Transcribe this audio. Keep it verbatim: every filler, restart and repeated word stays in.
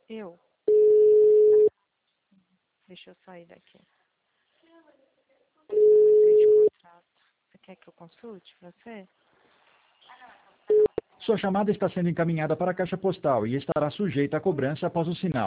Eu? Deixa eu sair daqui. Você quer que eu consulte você? Sua chamada está sendo encaminhada para a caixa postal e estará sujeita a cobrança após o sinal.